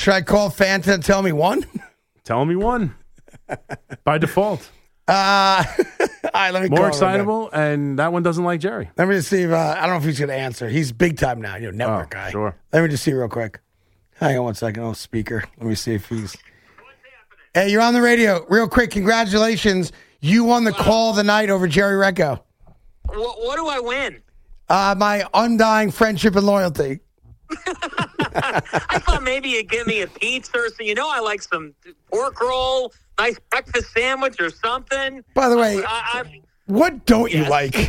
Should I call Fanta and tell me one? Tell him he won by default. All right, let me More call him excitable, and that one doesn't like Jerry. Let me just see if I don't know if he's going to answer. He's big time now, network guy. Sure. Let me just see real quick. Hang on one second. Oh, speaker. Let me see if he's. Hey, you're on the radio. Real quick, congratulations. You won the call of the night over Jerry Recco. What do I win? My undying friendship and loyalty. I thought maybe you'd give me a pizza or so. I like some pork roll, nice breakfast sandwich or something. By the way, what don't you like?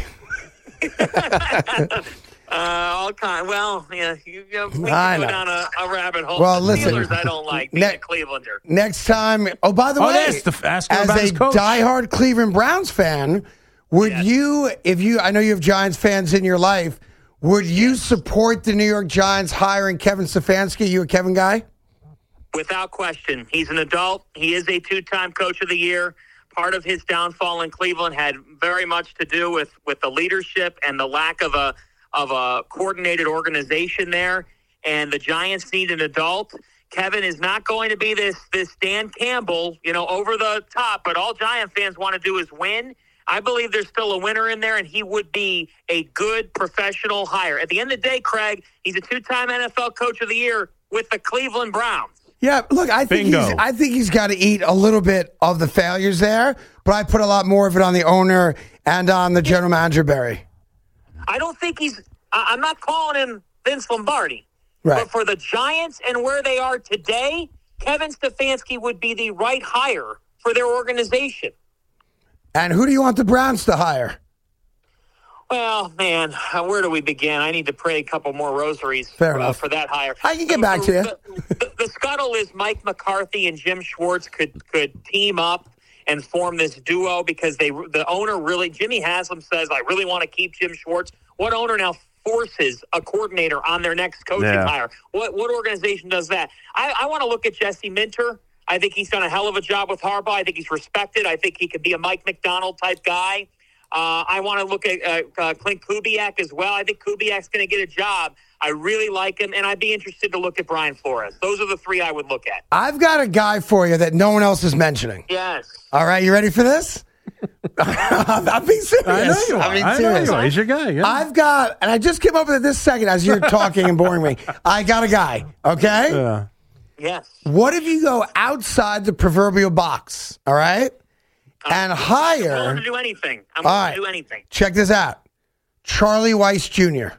All kind. Well, yeah, we can go down a rabbit hole. Well, The listen. Steelers I don't like. Being a Clevelander. Next time. Oh, by the way, ask him as about a his coach. diehard Cleveland Browns fan, would you, I know you have Giants fans in your life, would you support the New York Giants hiring Kevin Stefanski? You a Kevin guy? Without question. He's an adult. He is a two-time Coach of the Year. Part of his downfall in Cleveland had very much to do with the leadership and the lack of a coordinated organization there. And the Giants need an adult. Kevin is not going to be this Dan Campbell, over the top. But all Giant fans want to do is win. I believe there's still a winner in there, and he would be a good professional hire. At the end of the day, Craig, he's a two-time NFL Coach of the Year with the Cleveland Browns. Yeah, look, I think he's got to eat a little bit of the failures there, but I put a lot more of it on the owner and on the general manager, Barry. I don't think I'm not calling him Vince Lombardi. Right. But for the Giants and where they are today, Kevin Stefanski would be the right hire for their organization. And who do you want the Browns to hire? Well, man, where do we begin? I need to pray a couple more rosaries for that hire. I can get back to you. The scuttle is Mike McCarthy and Jim Schwartz could team up and form this duo because the owner really, Jimmy Haslam says, I really want to keep Jim Schwartz. What owner now forces a coordinator on their next coaching hire? What organization does that? I want to look at Jesse Minter. I think he's done a hell of a job with Harbaugh. I think he's respected. I think he could be a Mike McDonald type guy. I want to look at Clint Kubiak as well. I think Kubiak's going to get a job. I really like him, and I'd be interested to look at Brian Flores. Those are the three I would look at. I've got a guy for you that no one else is mentioning. Yes. All right, you ready for this? I'm being serious. I know you are. I know you are. He's your guy. Yeah. I've got, and I just came up with it this second as you're talking and boring me. I got a guy, okay? Yeah. Yes. What if you go outside the proverbial box, all right? And hire. I'm willing to do anything. I'm willing to do anything. Check this out. Charlie Weiss Jr.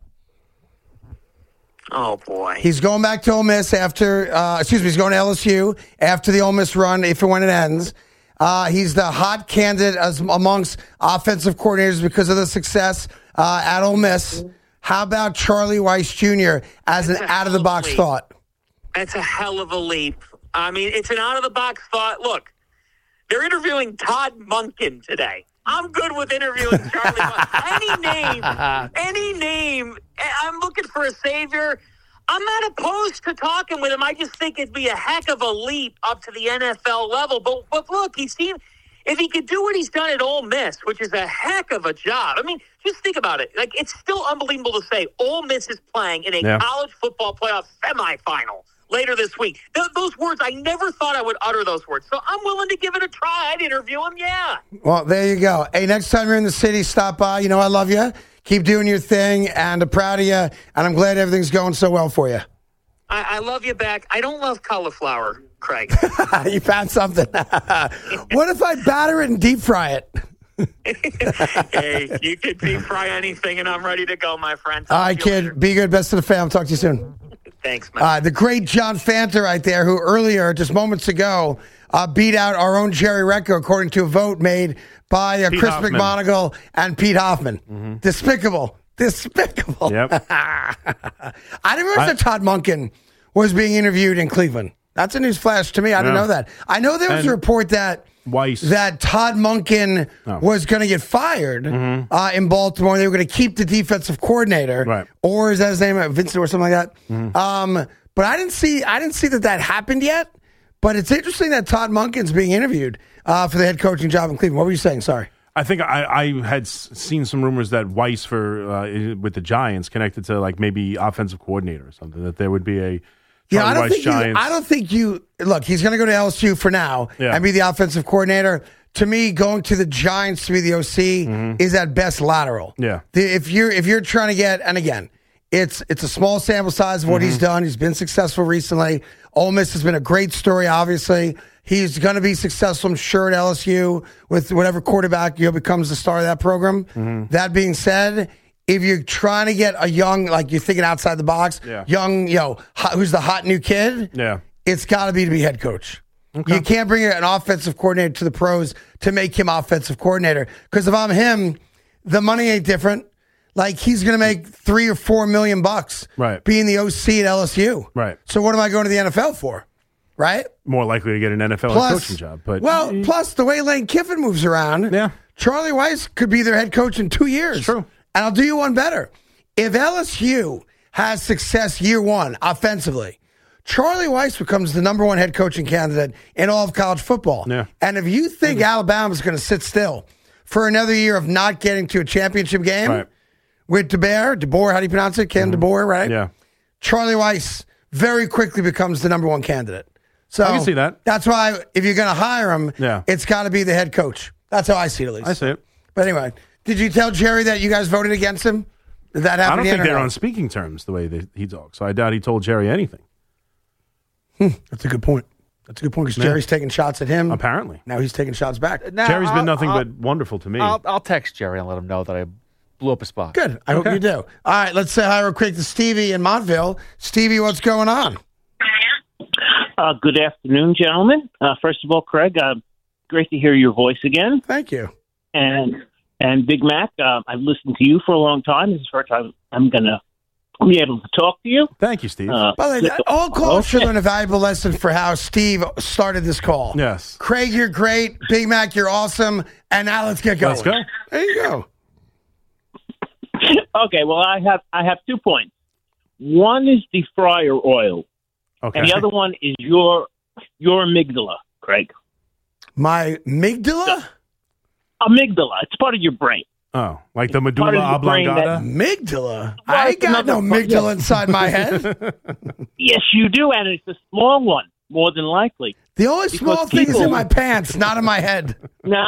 Oh, boy. He's going back to Ole Miss after, he's going to LSU after the Ole Miss run, if and when it ends. He's the hot candidate amongst offensive coordinators because of the success at Ole Miss. How about Charlie Weiss Jr. as an out-of-the-box thought? That's a hell of a leap. I mean, it's an out-of-the-box thought. Look, they're interviewing Todd Monken today. I'm good with interviewing Charlie Monken. Any name. I'm looking for a savior. I'm not opposed to talking with him. I just think it'd be a heck of a leap up to the NFL level. But look, if he could do what he's done at Ole Miss, which is a heck of a job. I mean, just think about it. Like, it's still unbelievable to say Ole Miss is playing in a college football playoff semifinal later this week. Those words, I never thought I would utter those words. So I'm willing to give it a try. I'd interview him, yeah. Well, there you go. Hey, next time you're in the city, stop by. You know I love you. Keep doing your thing, and I'm proud of you, and I'm glad everything's going so well for you. I love you back. I don't love cauliflower, Craig. You found something. What if I batter it and deep fry it? Hey, you could deep fry anything, and I'm ready to go, my friend. All right, kid. Later. Be good. Best of the fam. Talk to you soon. Thanks, man. The great John Fanta right there, who earlier, just moments ago, beat out our own Jerry Recco, according to a vote made by Chris McMonagle and Pete Hoffman. Mm-hmm. Despicable. Yep. I didn't realize that Todd Monken was being interviewed in Cleveland. That's a news flash to me. I didn't know that. I know there was a report that Todd Monken was going to get fired in Baltimore. They were going to keep the defensive coordinator, right? Or is that his name, Vincent or something like that? Mm-hmm. But I didn't see that happened yet. But it's interesting that Todd Monken's being interviewed for the head coaching job in Cleveland. What were you saying? Sorry. I think I had seen some rumors that Weiss with the Giants connected to like maybe offensive coordinator or something, that there would be a Yeah, I Giants. don't think you look. He's going to go to LSU for now and be the offensive coordinator. To me, going to the Giants to be the OC is at best lateral. Yeah. If you're trying to get, and again, it's a small sample size of what he's done. He's been successful recently. Ole Miss has been a great story. Obviously, he's going to be successful, I'm sure, at LSU with whatever quarterback becomes the star of that program. That being said, if you're trying to get a young, like you're thinking outside the box, young, who's the hot new kid, it's got to be head coach. Okay. You can't bring an offensive coordinator to the pros to make him offensive coordinator. Because if I'm him, the money ain't different. Like he's going to make $3 or $4 million being the OC at LSU. Right. So what am I going to the NFL for? Right. More likely to get an NFL head coaching job. But plus the way Lane Kiffin moves around, Charlie Weiss could be their head coach in 2 years. It's true. And I'll do you one better. If LSU has success year one offensively, Charlie Weiss becomes the number one head coaching candidate in all of college football. Yeah. And if you think Alabama's going to sit still for another year of not getting to a championship game with DeBoer, how do you pronounce it? Ken DeBoer, right? Yeah. Charlie Weiss very quickly becomes the number one candidate. So I can see that. That's why if you're going to hire him, it's got to be the head coach. That's how I see it, at least. I see it. But anyway, did you tell Jerry that you guys voted against him? Did that happen? I don't think they're on speaking terms the way he talks. So I doubt he told Jerry anything. That's a good point. Because Jerry's taking shots at him. Apparently. Now he's taking shots back. Now, Jerry's been nothing but wonderful to me. I'll text Jerry and let him know that I blew up a spot. Good. I hope you do. All right, let's say hi real quick to Stevie in Montville. Stevie, what's going on? Good afternoon, gentlemen. First of all, Craig, great to hear your voice again. Thank you. And Big Mac, I've listened to you for a long time. This is the first time I'm going to be able to talk to you. Thank you, Steve. By the way, all callers should learn a valuable lesson for how Steve started this call. Yes. Craig, you're great. Big Mac, you're awesome. And now let's get going. Let's go. There you go. Okay, well, I have 2 points. One is the fryer oil. Okay. And the other one is your amygdala, Craig. My amygdala? Amygdala. It's part of your brain. Oh, like the medulla oblongata? Amygdala? I ain't got no amygdala inside my head. Yes, you do, and it's a small one, more than likely. The only small thing is in my pants, not in my head. No.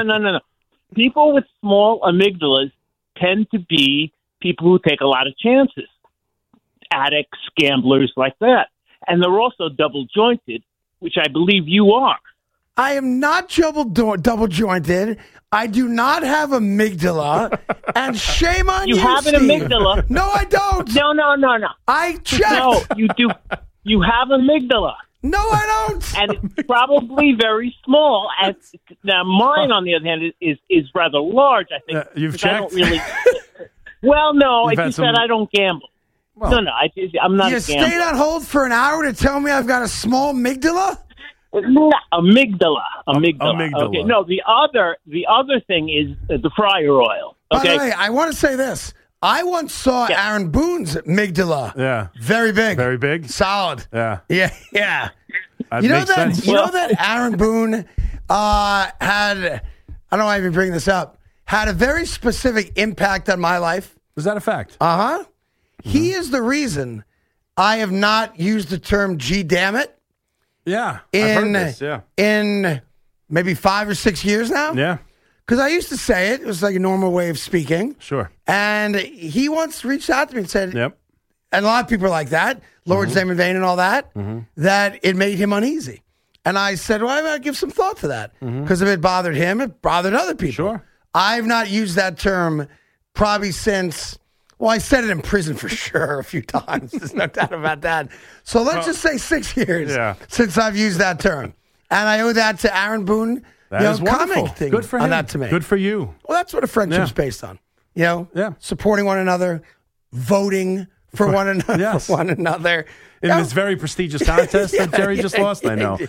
People with small amygdalas tend to be people who take a lot of chances. Addicts, gamblers, like that. And they're also double-jointed, which I believe you are. I am not double-jointed. I do not have amygdala. And shame on you, You have an Steve. amygdala. No, I don't. No. I checked. No, you do. You have amygdala. No, I don't. And it's probably very small. And now mine, on the other hand, is rather large, I think. You've checked? I don't really... Well, no, You've I just said I don't gamble. Well, no, I'm not a gambler. You stayed on hold for an hour to tell me I've got a small amygdala? No, amygdala. Amygdala. Okay. No, the other thing is the fryer oil. Okay. By the way, I want to say this. I once saw Aaron Boone's amygdala. Yeah. Very big. Very big? Solid. Yeah. Yeah. That You know makes sense. that Aaron Boone had, I don't know why I even bring this up, had a very specific impact on my life. Is that a fact? Uh-huh. He is the reason I have not used the term "Gee, damn it" Yeah. I've heard this. Yeah. in maybe 5 or 6 years now. Yeah. Because I used to say it. It was like a normal way of speaking. Sure. And he once reached out to me and said, Yep. and a lot of people are like that, Lord's name in vain and all that, that it made him uneasy. And I said, well, I might give some thought to that. Because if it bothered him, it bothered other people. Sure. I've not used that term probably since... Well, I said it in prison for sure a few times. There's no doubt about that. So let's just say 6 years since I've used that term. And I owe that to Aaron Boone. That is wonderful. Commenting Good for him. on that to me. Good for you. Well, that's what a friendship's based on. Supporting one another, voting for one another. For one another. In this very prestigious contest that Jerry just lost, I know.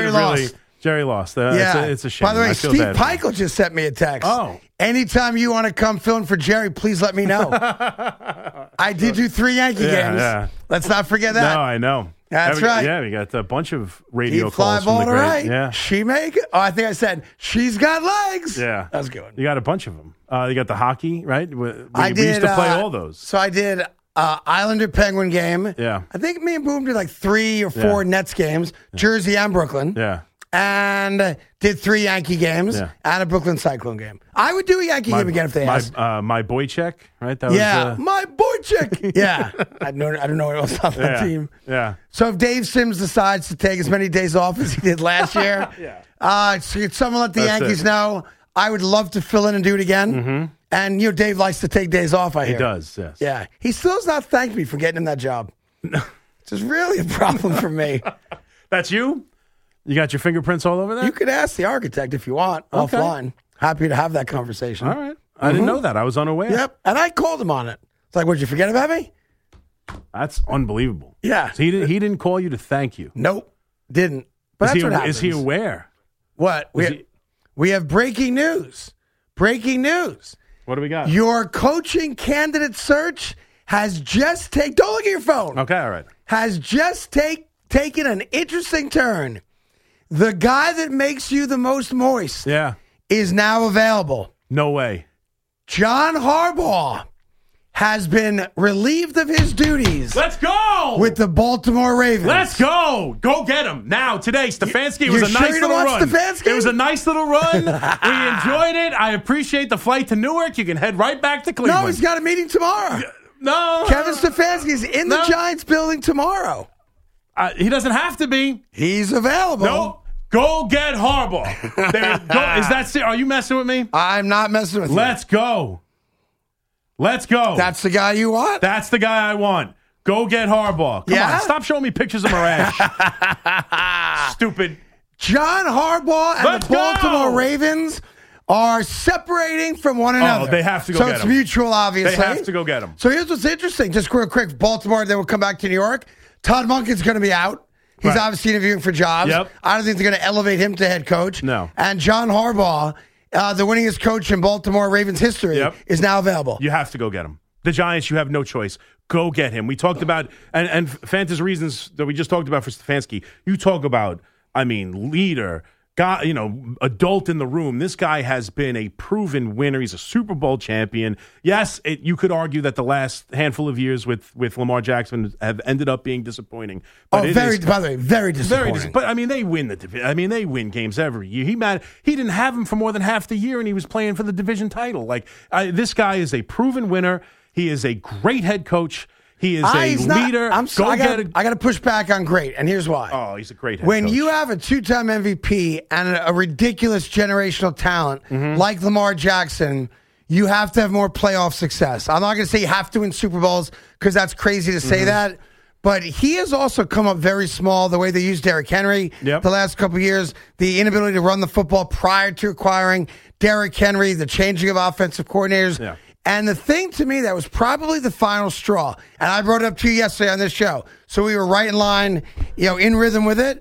Jerry lost. It's a shame. By the way, I feel Steve bad. Peichel just sent me a text. Oh. Anytime you want to come fill in for Jerry, please let me know. I did do 3 Yankee games. Yeah. Let's not forget that. No, I know. That's right. Yeah, we got a bunch of radio He'd fly calls from the ball great. right. Yeah. She make it. Oh, I think I said, she's got legs. Yeah. That was good. You got a bunch of them. You got the hockey, right? We I did, used to play all those. So I did Islander Penguin game. Yeah. I think me and Boom did like 3 or 4 Nets games, Jersey and Brooklyn. Yeah. And did 3 Yankee games and a Brooklyn Cyclone game. I would do a Yankee game again if they asked. My Boychuk, right? That was, my Boychuk. Yeah. I don't know what else on that team. Yeah. So if Dave Sims decides to take as many days off as he did last year, so could someone let the Yankees know? I would love to fill in and do it again. Mm-hmm. And, Dave likes to take days off, I hear. He does, yes. Yeah. He still has not thanked me for getting him that job. It's just really a problem for me. That's you? You got your fingerprints all over there? You could ask the architect if you want, offline. Happy to have that conversation. All right. I didn't know that. I was unaware. Yep. And I called him on it. It's like, would you forget about me? That's unbelievable. Yeah. So he didn't call you to thank you. Nope. Didn't. But that's what happens. Is he aware? What? We have breaking news. Breaking news. What do we got? Your coaching candidate search has just taken... Don't look at your phone. Okay, all right. Has just taken an interesting turn. The guy that makes you the most moist is now available. No way. John Harbaugh has been relieved of his duties. Let's go! With the Baltimore Ravens. Let's go! Go get him. Now, today, Stefanski, it was a nice little run. Stefanski? It was a nice little run. We enjoyed it. I appreciate the flight to Newark. You can head right back to Cleveland. No, he's got a meeting tomorrow. No. Kevin Stefanski is in the Giants building tomorrow. He doesn't have to be. He's available. No. Go get Harbaugh. Is that? Are you messing with me? I'm not messing with you. Let's go. Let's go. That's the guy you want? That's the guy I want. Go get Harbaugh. Come on. Stop showing me pictures of Mirage. Stupid. John Harbaugh and the Baltimore Ravens are separating from one another. Oh, they have to go get him. So it's mutual, obviously. They have to go get him. So here's what's interesting. Just real quick. Baltimore, they will come back to New York. Todd Monken's going to be out. He's obviously interviewing for jobs. Yep. I don't think they're going to elevate him to head coach. No. And John Harbaugh, the winningest coach in Baltimore Ravens history, is now available. You have to go get him. The Giants, you have no choice. Go get him. We talked about, and Fanta's reasons that we just talked about for Stefanski. You talk about, leader, guy, adult in the room. This guy has been a proven winner. He's a Super Bowl champion. Yes, you could argue that the last handful of years with Lamar Jackson have ended up being disappointing. But by the way, very disappointing. But they win the division. They win games every year. He didn't have him for more than half the year, and he was playing for the division title. This guy is a proven winner. He is a great head coach. He is a leader. I got to push back on great, and here's why. Oh, he's a great head coach. When you have a 2-time MVP and a ridiculous generational talent like Lamar Jackson, you have to have more playoff success. I'm not going to say you have to win Super Bowls because that's crazy to say that, but he has also come up very small, the way they used Derrick Henry the last couple of years, the inability to run the football prior to acquiring Derrick Henry, the changing of offensive coordinators. Yeah. And the thing to me that was probably the final straw, and I brought it up to you yesterday on this show, so we were right in line, in rhythm with it,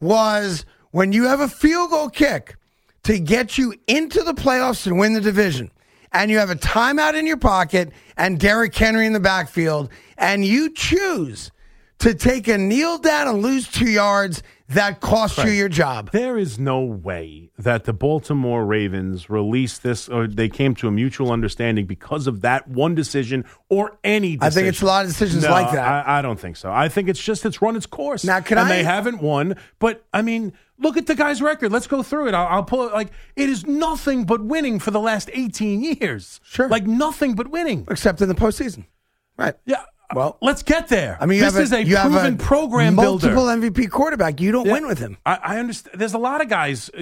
was when you have a field goal kick to get you into the playoffs and win the division, and you have a timeout in your pocket and Derrick Henry in the backfield, and you choose to take a kneel down and lose 2 yards, that cost you your job. There is no way that the Baltimore Ravens released this, or they came to a mutual understanding because of that one decision or any decision. I think it's a lot of decisions like that. I don't think so. I think it's run its course. Now, they haven't won, but look at the guy's record. Let's go through it. I'll pull it. It is nothing but winning for the last 18 years. Sure. Nothing but winning. Except in the postseason. Right. Yeah. Well, let's get there. This is a proven program builder. Multiple MVP quarterback. You don't win with him. I understand. There's a lot of guys,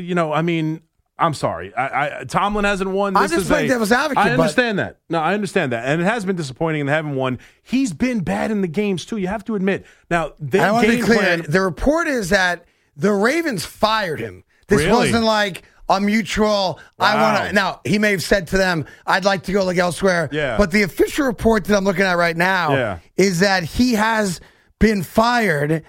I'm sorry. Tomlin hasn't won. I'm just playing devil's advocate. I understand that. No, I understand that. And it has been disappointing and they haven't won. He's been bad in the games, too. You have to admit. Now, I want to be clear. The report is that the Ravens fired him. This wasn't like a mutual, Wow. Now, he may have said to them, I'd like to go look elsewhere. Yeah. But the official report that I'm looking at right now is that he has been fired.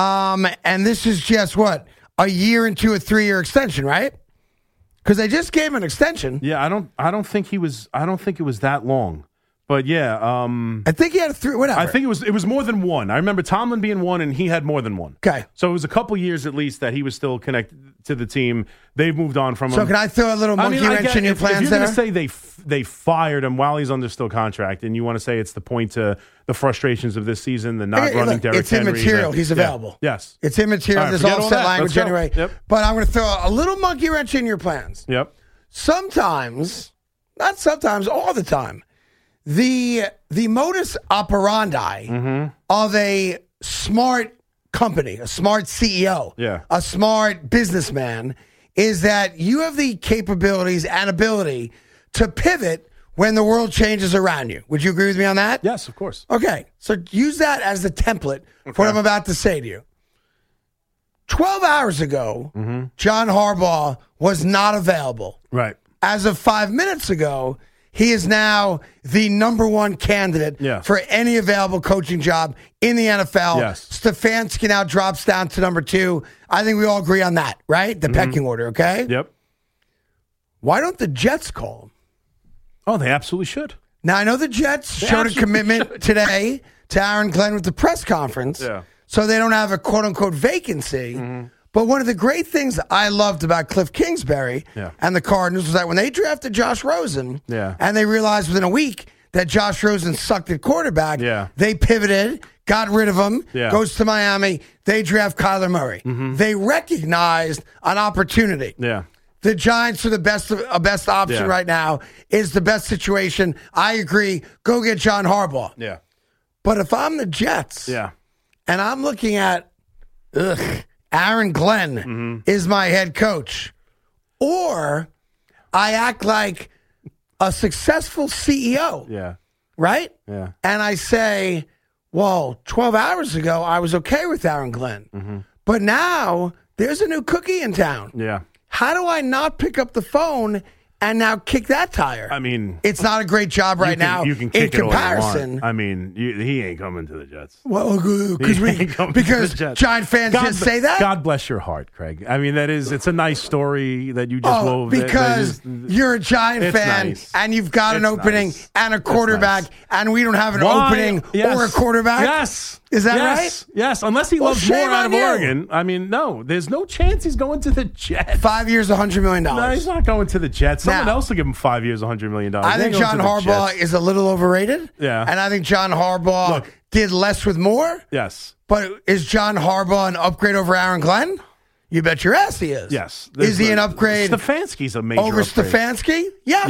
And this is just a year into a 3-year extension, right? Because they just gave him an extension. Yeah, I don't think it was that long. But yeah, I think he had 3. Whatever. I think it was more than one. I remember Tomlin being one, and he had more than one. Okay. So it was a couple years at least that he was still connected to the team. They've moved on from him. So can I throw a little monkey wrench in your plans if you're there? going to say they fired him while he's under still contract, and you want to say it's the point to the frustrations of this season, the not running Derrick it's Henry. immaterial. He's available. Yeah. Yes. It's immaterial. All right, There's forget all all set that. language Let's go. anyway. Yep. But I'm going to throw a little monkey wrench in your plans. Yep. Sometimes, not sometimes, all the time, the modus operandi of a smart company, a smart CEO, a smart businessman, is that you have the capabilities and ability to pivot when the world changes around you. Would you agree with me on that? Yes, of course. Okay, so use that as the template for what I'm about to say to you. 12 hours ago, John Harbaugh was not available. Right. As of 5 minutes ago, he is now the number one candidate for any available coaching job in the NFL. Yes. Stefanski now drops down to number 2. I think we all agree on that, right? The pecking order, okay? Yep. Why don't the Jets call him? Oh, they absolutely should. Now, I know the Jets showed a commitment today to Aaron Glenn with the press conference, so they don't have a quote-unquote vacancy. But one of the great things I loved about Cliff Kingsbury and the Cardinals was that when they drafted Josh Rosen and they realized within a week that Josh Rosen sucked at quarterback, they pivoted, got rid of him, goes to Miami, they draft Kyler Murray. They recognized an opportunity. The Giants are the best option right now, is the best situation. I agree. Go get John Harbaugh. But if I'm the Jets and I'm looking at, Aaron Glenn is my head coach, or I act like a successful CEO, right? And I say, well, 12 hours ago, I was okay with Aaron Glenn. But now there's a new cookie in town. How do I not pick up the phone and now kick that tire? I mean, it's not a great job right now. You can kick in comparison. It all you want. I mean, he ain't coming to the Jets. Well, because Giant fans just say that. God bless your heart, Craig. I mean, it's a nice story that you just wove. Because you're a Giant fan and you've got an opening and a quarterback, and we don't have an opening or a quarterback. Yes. Is that right? Yes, unless he loves more out of Oregon. I mean, no, there's no chance he's going to the Jets. 5 years, $100 million. No, he's not going to the Jets. Someone else will give him 5 years, $100 million. I think John Harbaugh is a little overrated. And I think John Harbaugh did less with more. Yes. But is John Harbaugh an upgrade over Aaron Glenn? You bet your ass he is. Yes. Is he an upgrade? Stefanski's a major over upgrade. Stefanski?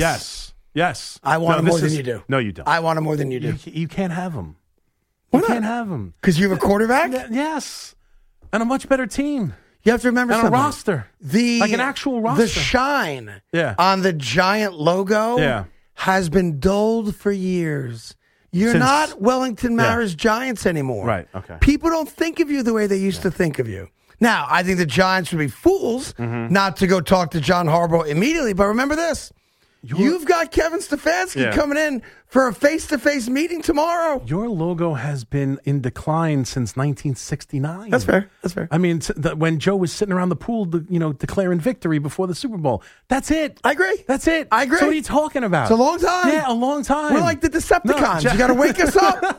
Yes. I want him more than you do. No, you don't. I want him more than you do. You can't have him. Why you not? Can't have him. Because you have a quarterback? Yes. And a much better team. You have to remember something. And a roster. Like an actual roster. The shine on the Giant logo has been dulled for years. You're not Wellington Mara's Giants anymore. Right, okay. People don't think of you the way they used to think of you. Now, I think the Giants would be fools not to go talk to John Harbaugh immediately, but remember this. You've got Kevin Stefanski coming in for a face-to-face meeting tomorrow. Your logo has been in decline since 1969. That's fair. I mean, when Joe was sitting around the pool, declaring victory before the Super Bowl. That's it. I agree. That's it. I agree. So what are you talking about? It's a long time. Yeah, a long time. We're like the Decepticons. You got to wake us up.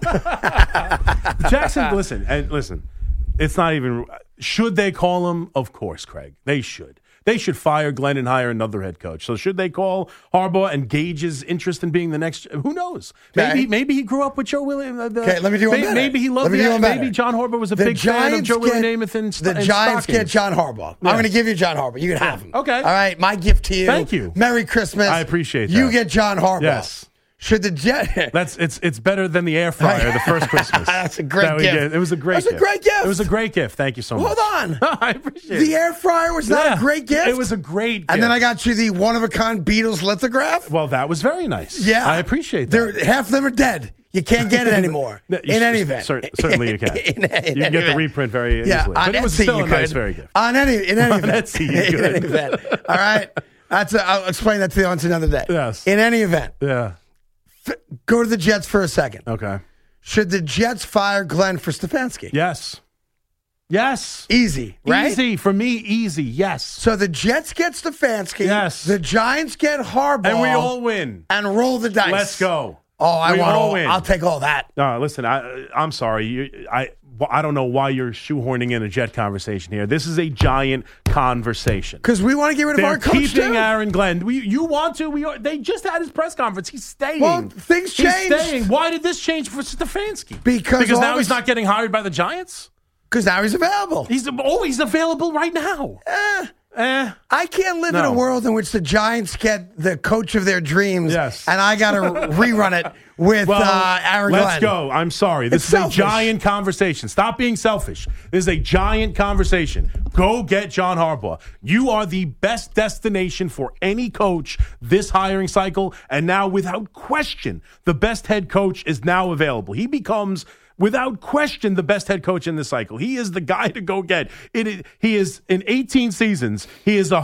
Jackson, listen. It's not even. Should they call him? Of course, Craig. They should. They should fire Glenn and hire another head coach. So should they call Harbaugh and gauge his interest in being the next? Who knows? Maybe he grew up with Joe Williams. Okay, let me do one better. Maybe he loved maybe John Harbaugh was a big fan of Joe Namath and the Giants get John Harbaugh. I'm going to give you John Harbaugh. You can have him. Okay. All right. My gift to you. Thank you. Merry Christmas. I appreciate that. You get John Harbaugh. Yes. Should the Jet? It's better than the air fryer the first Christmas. That's a great gift. It was a great gift. It was a great gift. It was a great gift. Thank you so much. Hold on. I appreciate it. The air fryer was not a great gift? It was a great gift. And then I got you the one-of-a-kind Beatles lithograph? Well, that was very nice. Yeah. I appreciate that. Half of them are dead. You can't get it anymore. In any event. Certainly you can. You can get the reprint very easily. Yeah, but it was still a nice, very gift. In any event. Etsy, you could. In any event. All right? I'll explain that to you on another day. Yes. In any event. Yeah. Go to the Jets for a second. Okay. Should the Jets fire Glenn for Stefanski? Yes. Easy, right? Easy. For me, easy, yes. So the Jets get Stefanski. Yes. The Giants get Harbaugh. And we all win. And roll the dice. Let's go. I We want all all. win. I'll take all that. No, listen, I'm sorry. I don't know why you're shoehorning in a Jet conversation here. This is a Giant conversation. Because we want to get rid of They're our coach keeping too. Aaron Glenn. You want to? They just had his press conference. He's staying. Well, things He's changed. staying. Why did this change for Stefanski? Because now all he's this- not getting hired by the Giants? Because now he's available. He's always available right now. I can't live in a world in which the Giants get the coach of their dreams, Yes. and I got to rerun it with Aaron Glenn. Let's go. I'm sorry. This It's is selfish. a Giant conversation. Stop being selfish. This is a Giant conversation. Go get John Harbaugh. You are the best destination for any coach this hiring cycle, and now, without question, the best head coach is now available. He becomes, without question, the best head coach in this cycle. He is the guy to go get. He is in 18 seasons. He is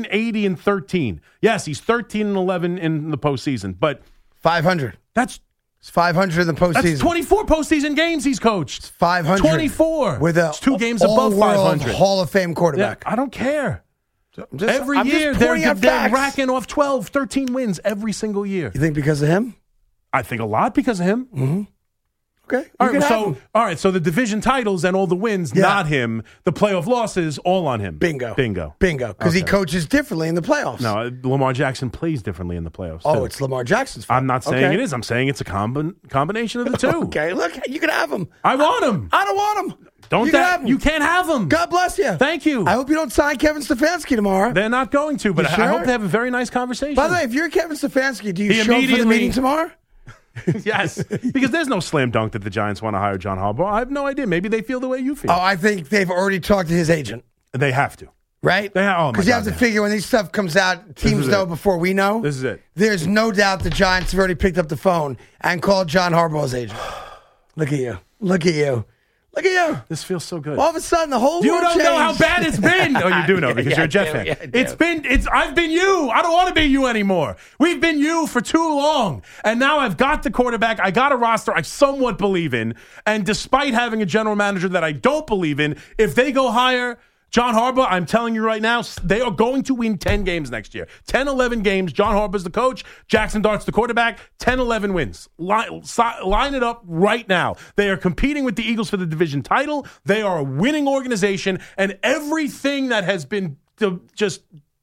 180-13. Yes, he's 13-11 in the postseason, but 500. that's 500 in the postseason. that's 24 postseason games he's coached. 500. 24 with a It's 2 games above all-world 500. Hall of Fame Yeah, quarterback. I don't care. Just- Every I'm just year pointing out they're facts. racking off 12, 13 wins every single year. You think because of him? I think a lot because of him. Okay. All You can right, have him. so the division titles and all the wins, Yeah. not him. The playoff losses, all on him. Bingo. Bingo. Because he Okay. coaches differently in the playoffs. No, Lamar Jackson plays differently in the playoffs. Oh, too. it's Lamar Jackson's fault. I'm not saying Okay. it is. I'm saying it's a combination of the two. Okay, look, you can have him. I want him. I don't want him. Don't you can that have him. you can't have him. God bless you. Thank you. I hope you don't sign Kevin Stefanski tomorrow. They're not going to, but You I sure? hope they have a very nice conversation. By the way, if you're Kevin Stefanski, do you He show up for the immediately- meeting tomorrow? Yes, because there's no slam dunk that the Giants want to hire John Harbaugh. I have no idea. Maybe they feel the way you feel. Oh, I think they've already talked to his agent, They have to. right? They oh my Because you God, have to yeah. figure when this stuff comes out, teams is know it. before we know. This is it. There's no doubt the Giants have already picked up the phone and called John Harbaugh's agent. Look at you. Look at you. Look at you. This feels so good. All of a sudden, the whole You world don't know how changed. bad it's been. Oh, you do know because Yeah, you're a I Jet do. fan. Yeah, I do. I've been you. I don't want to be you anymore. We've been you for too long. And now I've got the quarterback. I got a roster I somewhat believe in. And despite having a general manager that I don't believe in, if they go hire John Harbaugh, I'm telling you right now, they are going to win 10 games next year. 10, 11 games. John Harbaugh's the coach. Jackson Dart's the quarterback. 10, 11 wins. Line it up right now. They are competing with the Eagles for the division title. They are a winning organization. And everything that has been just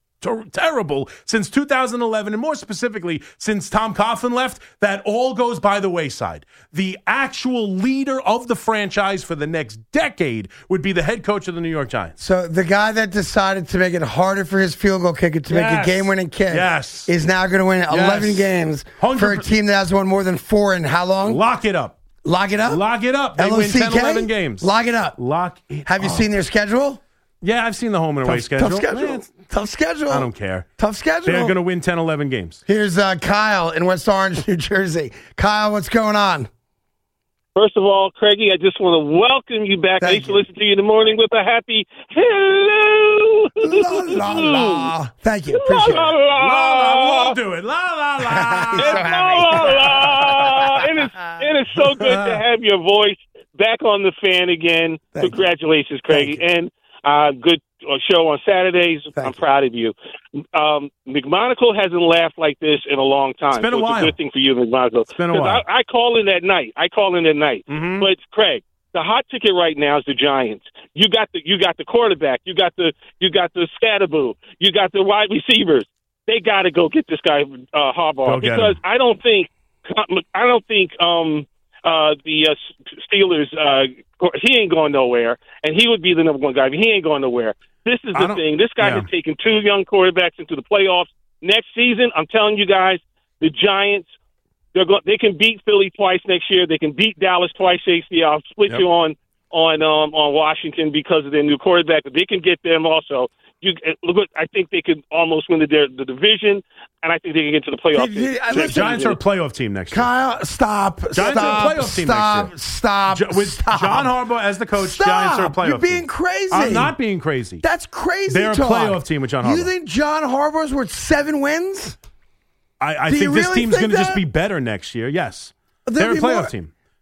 terrible since 2011, and more specifically since Tom Coughlin left, that all goes by the wayside. The actual leader of the franchise for the next decade would be the head coach of the New York Giants. So the guy that decided to make it harder for his field goal kicker to make a Yes. game-winning kick Yes. is now going to win 11 games 100%. for a team that has won more than 4 in how long? Lock it up. Lock it up? Lock it up. They win 10, 11 games. Lock it up. Lock it Have you up. seen their schedule? Yeah, I've seen the home and away schedule. Tough schedule. Man, Tough schedule. I don't care. Tough schedule. They're going to win 10, 11 games. Here's Kyle in West Orange, New Jersey. Kyle, what's going on? First of all, Craigie, I just want to welcome you back. I Thank used to you. listen to you in the morning with a happy hello. La, la, la. Thank you. La, Appreciate la, it. la. We'll do it. La, la, la. He's It's so la, happy. la, la. It is so good to have your voice back on the fan again. Thank you. Congratulations, Craigie. Thank And good show on Saturdays. Thank I'm you. proud of you. McMonagle hasn't laughed like this in a long time. It's been a so while. It's a good thing for you, McMonagle. It's been a 'Cause while. I call in at night. Mhm. But Craig, the hot ticket right now is the Giants. You got the quarterback. You got the Scatterboo. You got the wide receivers. They got to go get this guy Harbaugh Go get because him. I don't think the Steelers. He ain't going nowhere, and he would be the number one guy. But he ain't going nowhere. This is the thing. This guy yeah. has taken 2 young quarterbacks into the playoffs. Next season, I'm telling you guys, the Giants. They can beat Philly twice next year. They can beat Dallas twice next year. I'll split Yep. you on Washington because of their new quarterback. But they can get them also. Look, I think they could almost win the division, and I think they can get to the playoffs. The Giants are a playoff team next year. Kyle, stop. Giants are a Stop. playoff team Stop. next Stop. With Stop. John Harbaugh as the coach, Stop. Giants are a playoff You're being team. crazy. I'm not being crazy. That's crazy. They're a talk. playoff team with John Harbaugh. You think John Harbaugh's worth 7 wins? I Do you think this really team's think going to just that? be better next year. Yes. There'll They're a be playoff more- team.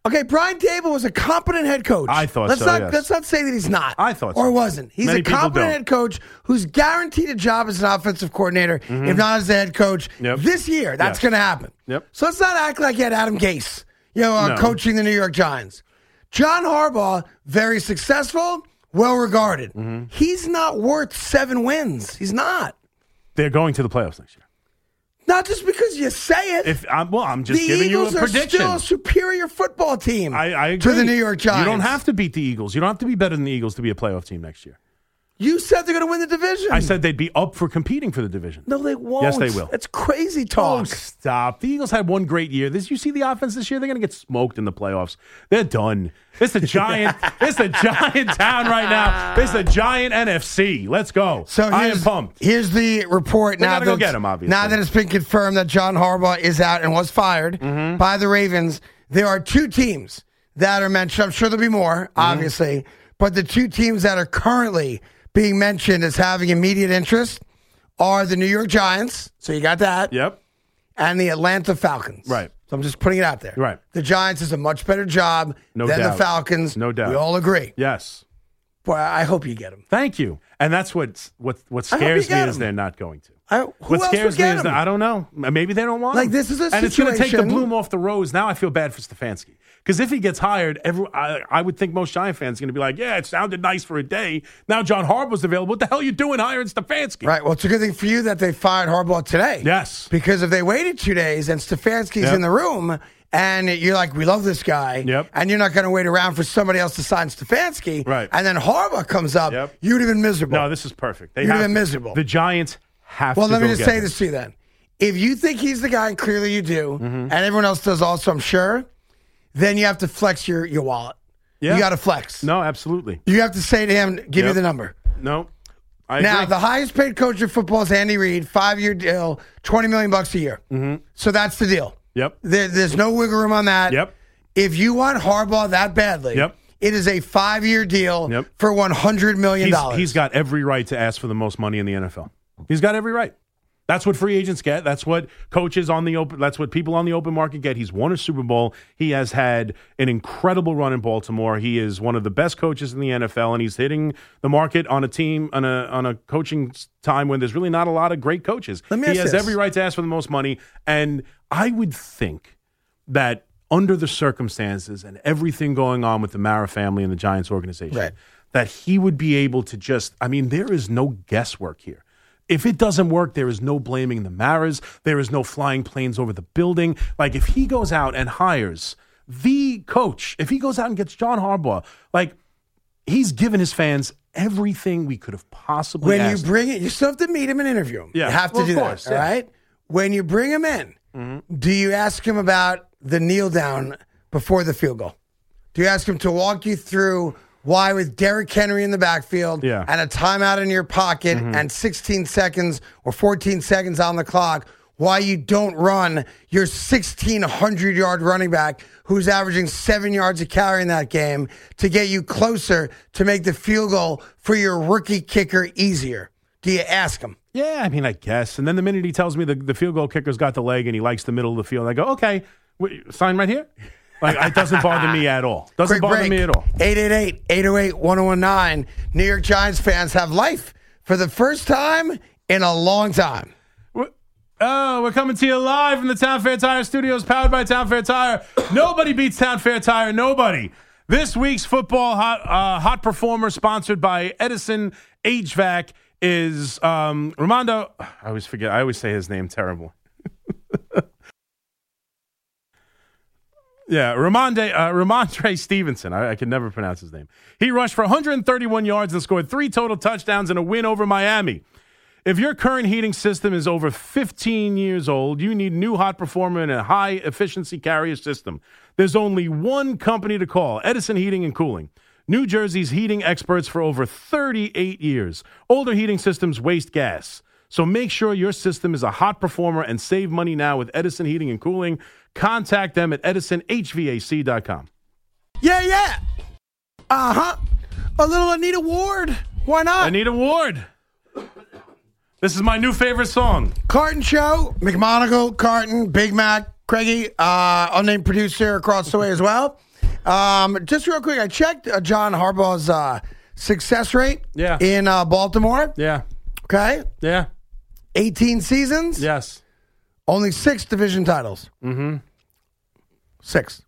Okay, Brian Dable was a competent head coach. I thought let's so, not, yes. Let's not say that he's not. I thought or so. wasn't. He's Many a people competent don't. head coach who's guaranteed a job as an offensive coordinator, if not as the head coach. Yep. This year, that's Yes. going to happen. Yep. So let's not act like you had Adam Gase, No. coaching the New York Giants. John Harbaugh, very successful, well-regarded. He's not worth 7 wins. He's not. They're going to the playoffs next year. Not just because you say it. I'm just the giving Eagles you a prediction. are still a superior football team I agree. to the New York Giants. You don't have to beat the Eagles. You don't have to be better than the Eagles to be a playoff team next year. You said they're going to win the division. I said they'd be up for competing for the division. No, they won't. Yes, they will. That's crazy Oh, talk. stop. The Eagles had one great year. You see the offense this year? They're going to get smoked in the playoffs. They're done. It's the giant. It's the giant town right now. It's the giant NFC. Let's go. So I am pumped. Here's the report. They Now gotta go that get him, obviously. Now that it's been confirmed that John Harbaugh is out and was fired by the Ravens, there are 2 teams that are mentioned. I'm sure there'll be more, obviously, but the 2 teams that are currently being mentioned as having immediate interest are the New York Giants. So you got that. Yep. And the Atlanta Falcons. Right. So I'm just putting it out there. Right. The Giants is a much better job No than doubt. the Falcons. No doubt. We all agree. Yes. Boy, I hope you get them. Thank you. And that's what you scares me get is him. they're not going to. Who What else scares would me get is him? that I don't know. Maybe they don't want Like, him. this is a and it's going to take the situation- bloom off the rose. Now I feel bad for Stefanski. Because if he gets hired, I would think most Giant fans are going to be like, yeah, it sounded nice for a day. Now John Harbaugh's available. What the hell are you doing hiring Stefanski? Right. Well, it's a good thing for you that they fired Harbaugh today. Yes. Because if they waited 2 days and Stefanski's Yep. in the room and you're like, we love this guy, Yep. and you're not going to wait around for somebody else to sign Stefanski, Right. and then Harbaugh comes up, Yep. you'd have been miserable. No, this is perfect. They You'd have have been to- miserable. The Giants have Well, to let me go just get say him. this to you then. If you think he's the guy, and clearly you do, Mm-hmm. and everyone else does also, I'm sure, then you have to flex your wallet. Yeah. You got to flex. No, absolutely. You have to say to him, give me Yep. the number. No. I Now, agree. the highest paid coach in football is Andy Reid, 5-year deal, $20 million a year. Mm-hmm. So that's the deal. Yep. There's no wiggle room on that. Yep. If you want Harbaugh that badly, Yep. it is a 5-year deal Yep. for $100 million. He's got every right to ask for the most money in the NFL. He's got every right. That's what free agents get. That's what coaches on the open. That's what people on the open market get. He's won a Super Bowl. He has had an incredible run in Baltimore. He is one of the best coaches in the NFL, and he's hitting the market on a team on a coaching time when there's really not a lot of great coaches. Let me He ask has this. every right to ask for the most money, and I would think that under the circumstances and everything going on with the Mara family and the Giants organization, Right. that he would be able to just. I mean, there is no guesswork here. If it doesn't work, there is no blaming the Maras. There is no flying planes over the building. Like, if he goes out and hires the coach, if he goes out and gets John Harbaugh, like, he's given his fans everything we could have possibly when asked. you bring it, you still have to meet him and interview him. Yeah. You have to Well, do of course, that, all yeah. right? When you bring him in, do you ask him about the kneel down before the field goal? Do you ask him to walk you through why, with Derrick Henry in the backfield Yeah. and a timeout in your pocket and 16 seconds or 14 seconds on the clock, why you don't run your 1,600-yard running back who's averaging 7 yards a carry in that game to get you closer to make the field goal for your rookie kicker easier? Do you ask him? Yeah, I mean, I guess. And then the minute he tells me the field goal kicker's got the leg and he likes the middle of the field, I go, okay, sign right here? Like, it doesn't bother me at all. Doesn't Quick bother break. me at all. 888-808-1019. New York Giants fans have life for the first time in a long time. We're coming to you live from the Town Fair Tire Studios, powered by Town Fair Tire. Nobody beats Town Fair Tire. Nobody. This week's football hot performer, sponsored by Edison HVAC, is Ramondo. I always forget. I always say his name terrible. Yeah, Ramondre Stevenson. I can never pronounce his name. He rushed for 131 yards and scored 3 total touchdowns in a win over Miami. If your current heating system is over 15 years old, you need new hot performer and a high-efficiency carrier system. There's only one company to call, Edison Heating and Cooling. New Jersey's heating experts for over 38 years. Older heating systems waste gas. So make sure your system is a hot performer and save money now with Edison Heating and Cooling. Contact them at edisonhvac.com. Yeah. Uh-huh. A little Anita Ward. Why not? Anita Ward. This is my new favorite song. Carton Show. McMonagle, Carton, Big Mac, Craigie, unnamed producer across the way as well. Just real quick, I checked John Harbaugh's success rate in Baltimore. Yeah. Okay? Yeah. 18 seasons. Yes. Only 6 division titles. Mm-hmm. 6.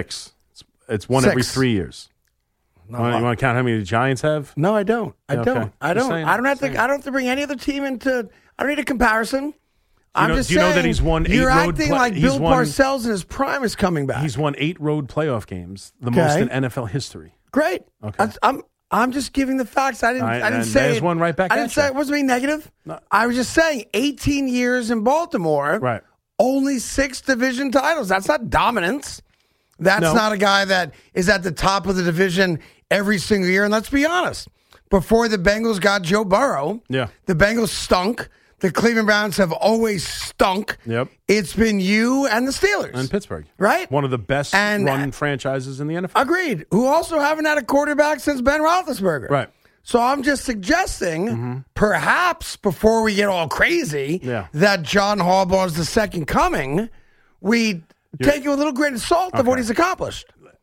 It's one 6. every 3 years. No, You want to count how many the Giants have? No, I don't. I Okay. don't. I don't. I don't have to bring any other team into. I don't need a comparison. I'm just saying. Do you know that he's won 8 You're road acting like Bill Parcells in his prime is coming back. He's won 8 road playoff games, the most in NFL history. Great. Okay. I'm just giving the facts. I didn't say there's it. one right back I didn't at say you. it wasn't being negative. No. I was just saying 18 years in Baltimore. Right. Only 6 division titles. That's not dominance. That's not a guy that is at the top of the division every single year. And let's be honest, before the Bengals got Joe Burrow, the Bengals stunk. The Cleveland Browns have always stunk. Yep. It's been you and the Steelers. And Pittsburgh. Right? One of the best run franchises in the NFL. Agreed. Who also haven't had a quarterback since Ben Roethlisberger. Right. So I'm just suggesting, perhaps before we get all crazy, that John Harbaugh is the second coming, we take it with a little grain of salt of what he's accomplished.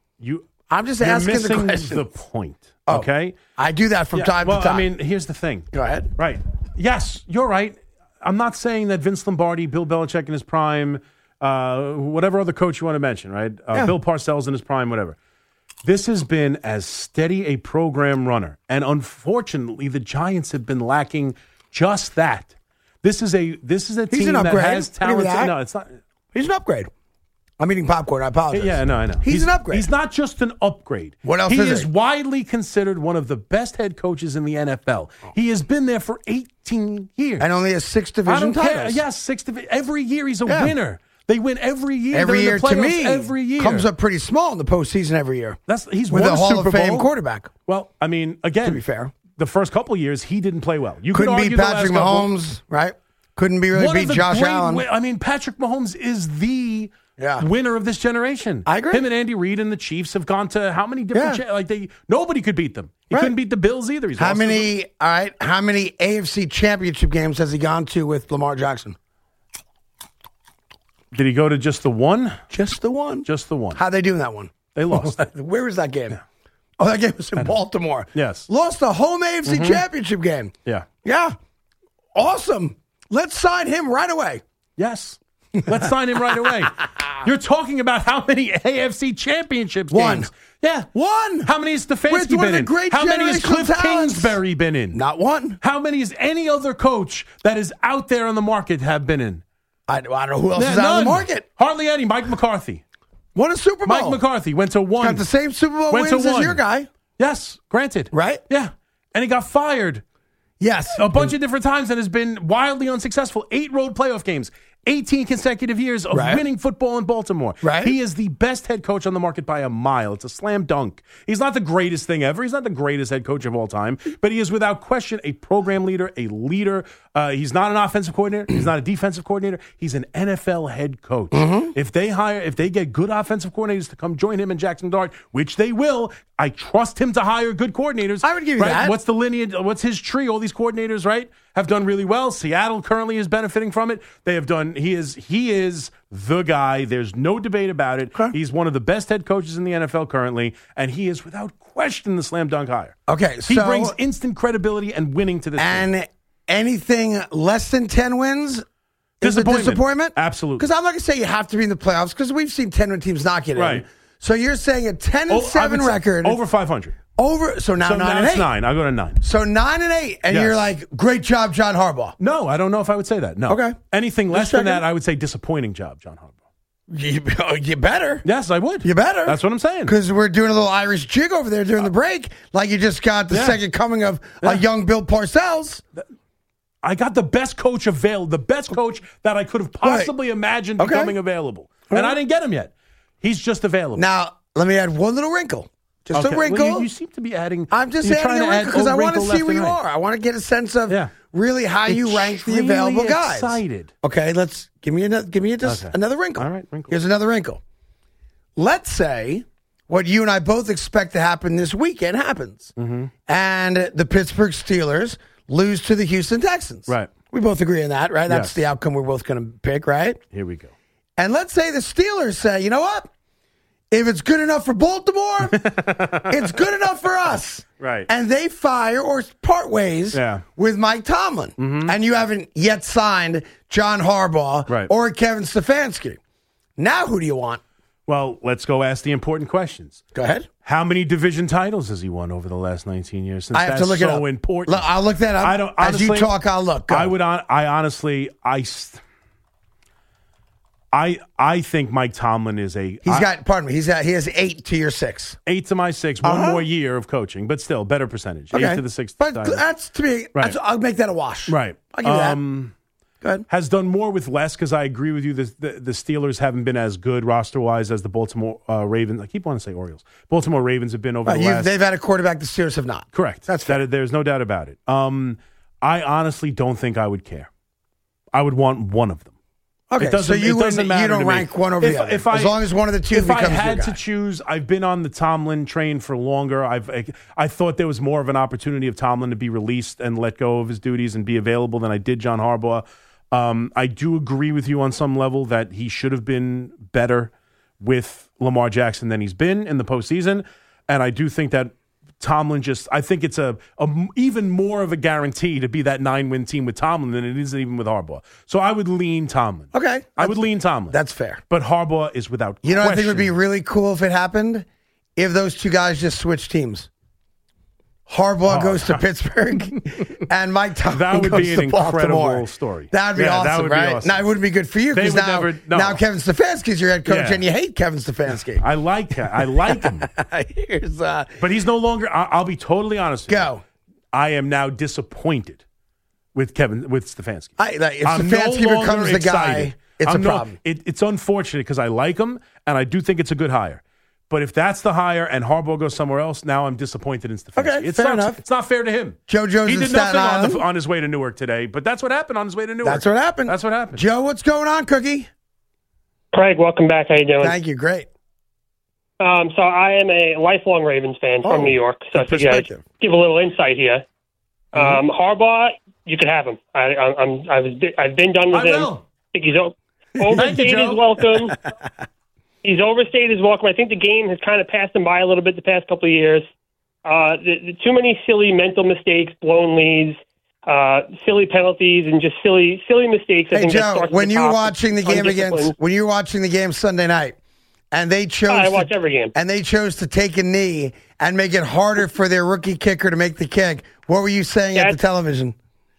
I'm just asking the question. Missing the point, okay? I do that from time to time. I mean, here's the thing. Go ahead. Right. Yes, you're right. I'm not saying that Vince Lombardi, Bill Belichick in his prime, whatever other coach you want to mention, right? Bill Parcells in his prime, whatever. This has been as steady a program runner. And unfortunately, the Giants have been lacking just that. This is a team that has talent. No, it's not. He's an upgrade. I'm eating popcorn. I apologize. Yeah, no, I know. He's an upgrade. He's not just an upgrade. What else he is is he? widely considered one of the best head coaches in the NFL. He has been there for 18 years. And only has 6 division titles. Yes, 6 division. Every year he's a winner. They win every year. Every year, to me, every year comes up pretty small in the postseason every year. He's with won a Hall Super of Fame Bowl. quarterback. Well, I mean, again, to be fair, the first couple of years he didn't play well. You couldn't could beat Patrick Mahomes, right? Couldn't beat Josh Allen. I mean, Patrick Mahomes is the winner of this generation. I agree. Him and Andy Reid and the Chiefs have gone to how many different? Nobody could beat them. He couldn't beat the Bills either. How many AFC Championship games has he gone to with Lamar Jackson? Did he go to just the one? Just the one. Just the one. How'd they do in that one? They lost. Where was that game? Yeah. Oh, that game was in Baltimore. Yes. Lost the home AFC Championship game. Yeah. Yeah. Awesome. Let's sign him right away. Yes. Let's sign him right away. You're talking about how many AFC Championships games? Yeah. One. How many has Stefanski been in? How many has Cliff Kingsbury been in? Not one. How many has any other coach that is out there on the market have been in? I don't know who else is out on the market. Hardly any. Mike McCarthy. Won a Super Bowl. Mike McCarthy went to one. Got the same Super Bowl wins as your guy. Yes, granted. Right? Yeah. And he got fired. Yes. A bunch of different times and has been wildly unsuccessful. 8 road playoff games. 18 consecutive years of winning football in Baltimore. Right. He is the best head coach on the market by a mile. It's a slam dunk. He's not the greatest thing ever. He's not the greatest head coach of all time, but he is without question a program leader, a leader. He's not an offensive coordinator. He's not a defensive coordinator. He's an NFL head coach. If they get good offensive coordinators to come join him in Jackson Dart, which they will, I trust him to hire good coordinators. I would give you that. What's the lineage? What's his tree? All these coordinators, right, have done really well. Seattle currently is benefiting from it. They have done. He is the guy. There's no debate about it. Okay. He's one of the best head coaches in the NFL currently, and he is without question the slam dunk hire. Okay, he brings instant credibility and winning to this team. And anything less than 10 wins is a disappointment? Absolutely. Because I'm not going to say you have to be in the playoffs because we've seen 10-win teams not get in. So you're saying a 10-7 record. Over 500. So now 9-8. It's 9. I'll go to 9. So 9-8, and you're like, great job, John Harbaugh. No, I don't know if I would say that. No. Okay. Anything less than that, I would say disappointing job, John Harbaugh. You better. Yes, I would. You better. That's what I'm saying. Because we're doing a little Irish jig over there during the break, like you just got the second coming of a young Bill Parcells. I got the best coach available, the best coach that I could have possibly imagined becoming available. And I didn't get him yet. He's just available. Now, let me add one little wrinkle. Just a wrinkle. Well, you seem to be adding. I'm just adding a wrinkle because I want to see where you are. I want to get a sense of really how you rank the available guys. Excited. Okay, let's give me another wrinkle. All right, wrinkle. Here's another wrinkle. Let's say what you and I both expect to happen this weekend happens, and the Pittsburgh Steelers lose to the Houston Texans. Right. We both agree on that, right? That's the outcome we're both going to pick, right? Here we go. And let's say the Steelers say, you know what? If it's good enough for Baltimore, it's good enough for us. Right. And they fire or part ways with Mike Tomlin. Mm-hmm. And you haven't yet signed John Harbaugh or Kevin Stefanski. Now who do you want? Well, let's go ask the important questions. Go ahead. How many division titles has he won over the last 19 years? Since I have to look it up. So important. Look, I'll look that up. I don't, honestly, as you talk, I'll look. Go. I think Mike Tomlin is a. He has 8 to your 6. 8 to my 6. One more year of coaching, but still better percentage. Okay. 8 to the 6. But that's to me. Right. I'll make that a wash. Right. I'll give you that. Go ahead. Has done more with less because I agree with you. The Steelers haven't been as good roster wise as the Baltimore Ravens. I keep wanting to say Orioles. Baltimore Ravens have been over the last. They've had a quarterback. The Steelers have not. Correct. That's fair. There's no doubt about it. I honestly don't think I would care. I would want one of them. Okay, so you don't rank one over the other. As long as one of the two becomes your guy. If I had to choose, I've been on the Tomlin train for longer. I thought there was more of an opportunity of Tomlin to be released and let go of his duties and be available than I did John Harbaugh. I do agree with you on some level that he should have been better with Lamar Jackson than he's been in the postseason. And I do think that Tomlin I think it's a even more of a guarantee to be that 9-win team with Tomlin than it is even with Harbaugh. So I would lean Tomlin. Okay. I would lean Tomlin. That's fair. But Harbaugh is without question. You know what I think would be really cool if it happened? If those two guys just switched teams. Harbaugh goes to Pittsburgh, and Mike Tomlin goes to Baltimore. That would be an incredible story. That would be awesome, that would right? Be awesome. Now, it wouldn't be good for you because now Kevin Stefanski's your head coach, and you hate Kevin Stefanski. I like him. But he's no longer. I'll be totally honest with you. I am now disappointed with Stefanski. If Stefanski becomes the guy, it's a problem. It's unfortunate because I like him, and I do think it's a good hire. But if that's the hire and Harbaugh goes somewhere else, now I'm disappointed in Stefanski. Okay, fair enough. It's not fair to him. JoJo's he did nothing on his way to Newark today, but that's what happened on his way to Newark. That's what happened. Joe, what's going on, Cookie? Craig, welcome back. How you doing? Thank you. Great. So I am a lifelong Ravens fan from New York, so I figured I'd give a little insight here. Harbaugh, you could have him. I've been done with him. I think he's overstayed his welcome. He's overstayed his welcome. I think the game has kind of passed him by a little bit the past couple of years. Too many silly mental mistakes, blown leads, silly penalties, and just silly mistakes. Hey, Joe, when you're watching the game Sunday night, and they chose I watch every game, and they chose to take a knee and make it harder for their rookie kicker to make the kick, what were you saying at the television?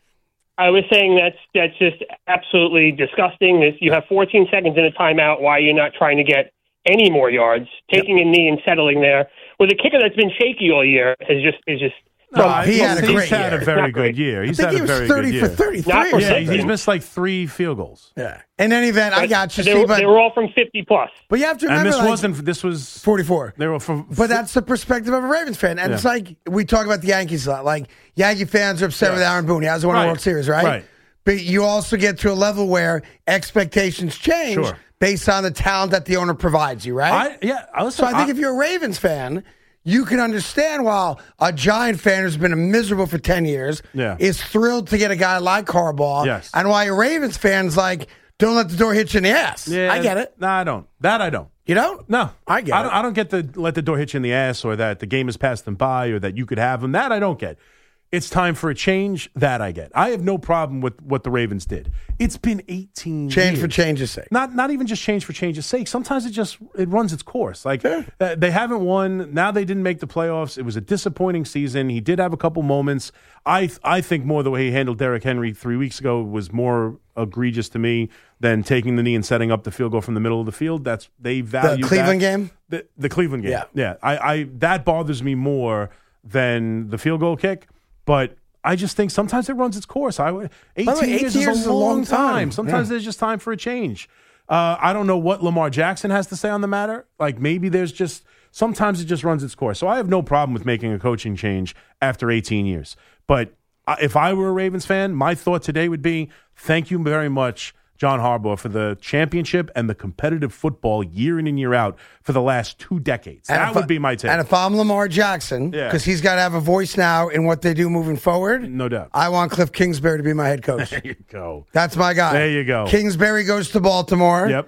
I was saying that's just absolutely disgusting. You have 14 seconds in a timeout. Why you're not trying to get any more yards? Taking a knee and settling there with a kicker that's been shaky all year is just. He had a very good year. He's had a very good year. He was 30 for 33. Yeah, he's missed like 3 field goals. Yeah. In any event, I got you. They were all from 50 plus. But you have to remember, this was 44. They were from. But that's the perspective of a Ravens fan, and it's like we talk about the Yankees a lot. Like Yankee fans are upset with Aaron Boone. He hasn't won a World Series, right? Right. But you also get to a level where expectations change based on the talent that the owner provides you, right? So I think if you're a Ravens fan, you can understand why a Giant fan who's been miserable for 10 years is thrilled to get a guy like Harbaugh, and why a Ravens fan's like, don't let the door hit you in the ass. Yeah, I get it. No, I don't. That I don't. You don't? No. I get it. I don't get the let the door hit you in the ass or that the game has passed them by or that you could have them. That I don't get. It's time for a change. That I get. I have no problem with what the Ravens did. It's been 18 change years. For change's sake. Not even just change for change's sake. Sometimes it runs its course. Like they haven't won. Now they didn't make the playoffs. It was a disappointing season. He did have a couple moments. I think more the way he handled Derrick Henry 3 weeks ago was more egregious to me than taking the knee and setting up the field goal from the middle of the field. They value the Cleveland game. The Cleveland game. Yeah. I that bothers me more than the field goal kick. But I just think sometimes it runs its course. 18 years is a long time. Sometimes there's just time for a change. I don't know what Lamar Jackson has to say on the matter. Like maybe sometimes it just runs its course. So I have no problem with making a coaching change after 18 years. But if I were a Ravens fan, my thought today would be thank you very much, John Harbaugh, for the championship and the competitive football year in and year out for the last 2 decades. That would be my take. And if I'm Lamar Jackson, because he's got to have a voice now in what they do moving forward, no doubt, I want Cliff Kingsbury to be my head coach. There you go. That's my guy. There you go. Kingsbury goes to Baltimore. Yep.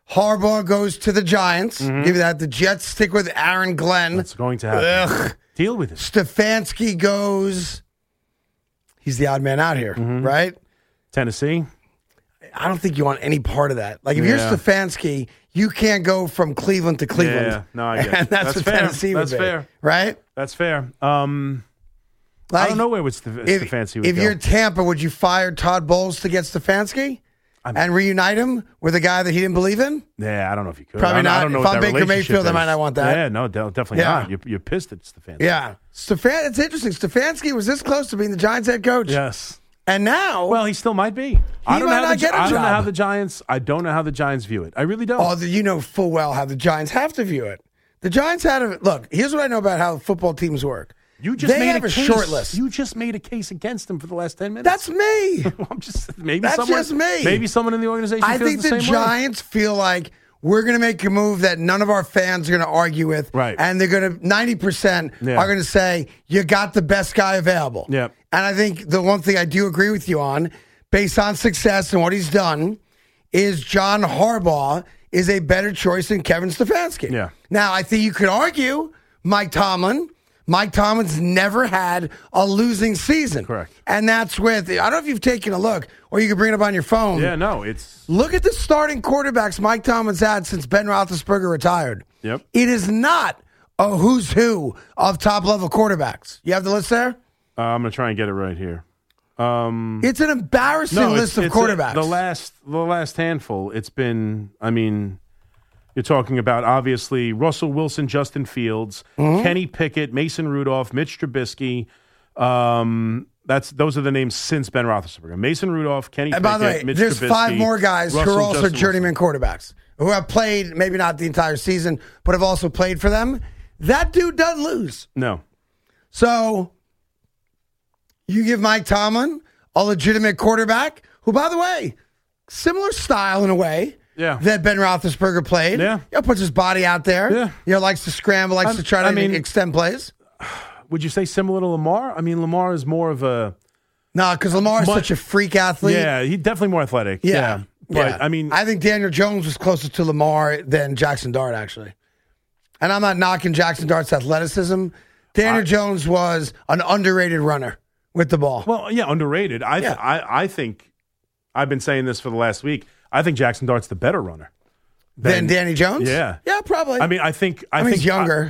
Harbaugh goes to the Giants. Give you that. The Jets stick with Aaron Glenn. That's going to happen. Ugh. Deal with it. Stefanski goes. He's the odd man out here, right? Tennessee. I don't think you want any part of that. Like, if you're Stefanski, you can't go from Cleveland to Cleveland. Yeah, no, I get it. And that's what fair. Tennessee would That's be. fair. Right? That's fair. Like, I don't know where Stefanski would If go. you're Tampa, would you fire Todd Bowles to get Stefanski and reunite him with a guy that he didn't believe in? Yeah, I don't know if you could. Probably I not. don't know If what I'm that Baker relationship Mayfield, I is. might not want that. Yeah, no, definitely Yeah. not. You're pissed at Stefanski. Yeah. It's interesting. Stefanski was this close to being the Giants head coach. Yes. And now, Well, he still might be. I don't might know not get a I don't know job. how the Giants. I don't know how the Giants view it. I really don't. you know full well how the Giants have to view it. The Giants had a look. Here's what I know about how football teams work. You just They made have a a case. short list. You just made a case against him for the last 10 minutes. That's me. I'm just maybe That's someone. just me. Maybe someone in the organization. I feels think the the same way. Giants feel like we're going to make a move that none of our fans are going to argue with. Right. And they're going to, 90% Yeah. are going to say, you got the best guy available. Yeah. And I think the one thing I do agree with you on, based on success and what he's done, is John Harbaugh is a better choice than Kevin Stefanski. Yeah. Now, I think you could argue Mike Tomlin. Mike Tomlin's never had a losing season. Correct. And that's with, I don't know if you've taken a look, or you can bring it up on your phone. Yeah, no, it's Look at the starting quarterbacks Mike Tomlin's had since Ben Roethlisberger retired. Yep. It is not a who's who of top-level quarterbacks. You have the list there? I'm gonna try and get it right here. It's an embarrassing list of quarterbacks. The last handful. It's been. I mean, you're talking about obviously Russell Wilson, Justin Fields, Kenny Pickett, Mason Rudolph, Mitch Trubisky. Those are the names since Ben Roethlisberger. Mason Rudolph, Kenny And Pickett, by the way, Mitch there's Trubisky, 5 more guys who Russell, are also Justin journeyman quarterbacks who have played, maybe not the entire season, but have also played for them. That dude doesn't lose. Wilson. No. So you give Mike Tomlin a legitimate quarterback who, by the way, similar style in a way that Ben Roethlisberger played. Yeah. Puts his body out there. Yeah. Likes to scramble, likes to try to extend plays. Would you say similar to Lamar? I mean, Lamar is more of a... No, because Lamar is such a freak athlete. Yeah, he's definitely more athletic. Yeah. But, I mean... I think Daniel Jones was closer to Lamar than Jackson Dart, actually. And I'm not knocking Jackson Dart's athleticism. Daniel Jones was an underrated runner with the ball. Well, yeah, underrated. I think, I've been saying this for the last week, I think Jackson Dart's the better runner. Than Danny Jones? Yeah. Yeah, probably. I mean, I think he's younger.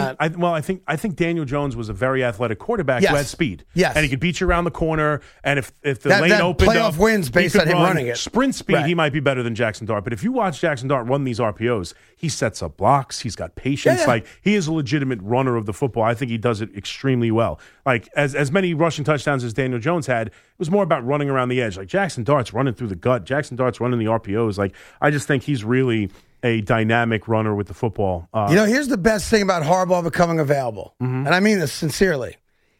I think Daniel Jones was a very athletic quarterback who had speed. Yes. And he could beat you around the corner. And if the lane opened playoff up, wins based he on could him run running it. Sprint speed, Right. he might be better than Jackson Dart. But if you watch Jackson Dart run these RPOs, he sets up blocks. He's got patience. Yeah. Like, he is a legitimate runner of the football. I think he does it extremely well. Like, as many rushing touchdowns as Daniel Jones had, it was more about running around the edge. Like, Jackson Dart's running through the gut. Jackson Dart's running the RPOs. Like, I just think he's really a dynamic runner with the football. Here's the best thing about Harbaugh becoming available, and I mean this sincerely.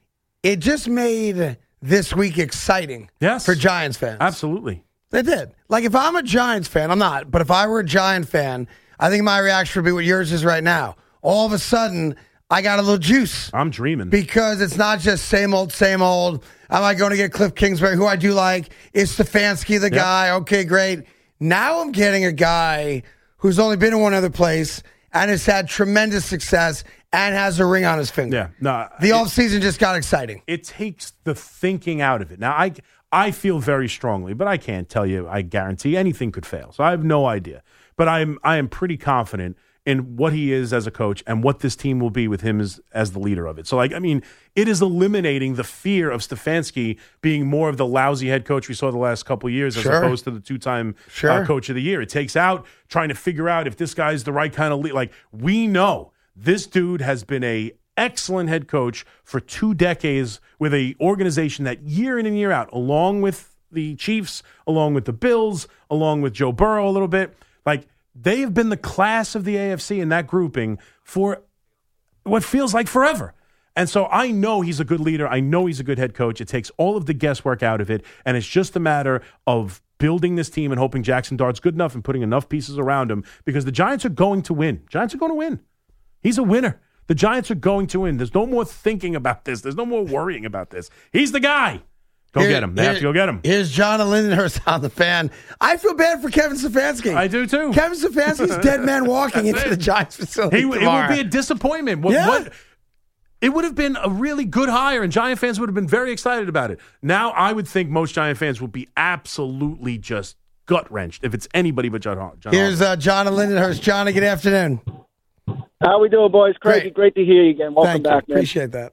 It just made this week exciting for Giants fans. Absolutely. They did. Like, if I'm a Giants fan, I'm not, but if I were a Giant fan, I think my reaction would be what yours is right now. All of a sudden, I got a little juice. I'm dreaming. Because it's not just same old, same old. Am I going to get Cliff Kingsbury, who I do like? Is Stefanski the guy? Okay, great. Now I'm getting a guy who's only been in one other place and has had tremendous success and has a ring on his finger. Yeah, no, the offseason just got exciting. It takes the thinking out of it. Now, I feel very strongly, but I can't tell you, I guarantee anything could fail. So I have no idea. But I am pretty confident in what he is as a coach and what this team will be with him as the leader of it. So, it is eliminating the fear of Stefanski being more of the lousy head coach we saw the last couple of years as opposed to the 2-time coach of the year. It takes out trying to figure out if this guy's the right kind of leader. Like, we know this dude has been a excellent head coach for 2 decades with a organization that year in and year out, along with the Chiefs, along with the Bills, along with Joe Burrow a little bit, like, they have been the class of the AFC in that grouping for what feels like forever. And so I know he's a good leader. I know he's a good head coach. It takes all of the guesswork out of it, and it's just a matter of building this team and hoping Jackson Dart's good enough and putting enough pieces around him because the Giants are going to win. Giants are going to win. He's a winner. The Giants are going to win. There's no more thinking about this. There's no more worrying about this. He's the guy. Go get him. They have to go get him. Here's John Lindenhurst on the Fan. I feel bad for Kevin Stefanski. I do too. Kevin Stefanski's dead man walking into the Giants facility It would be a disappointment. It would have been a really good hire, and Giant fans would have been very excited about it. Now, I would think most Giant fans will be absolutely just gut-wrenched if it's anybody but John Harbaugh. Here's John Lindenhurst. Johnny, good afternoon. How we doing, boys? Great to hear you again. Welcome back, man. Appreciate that.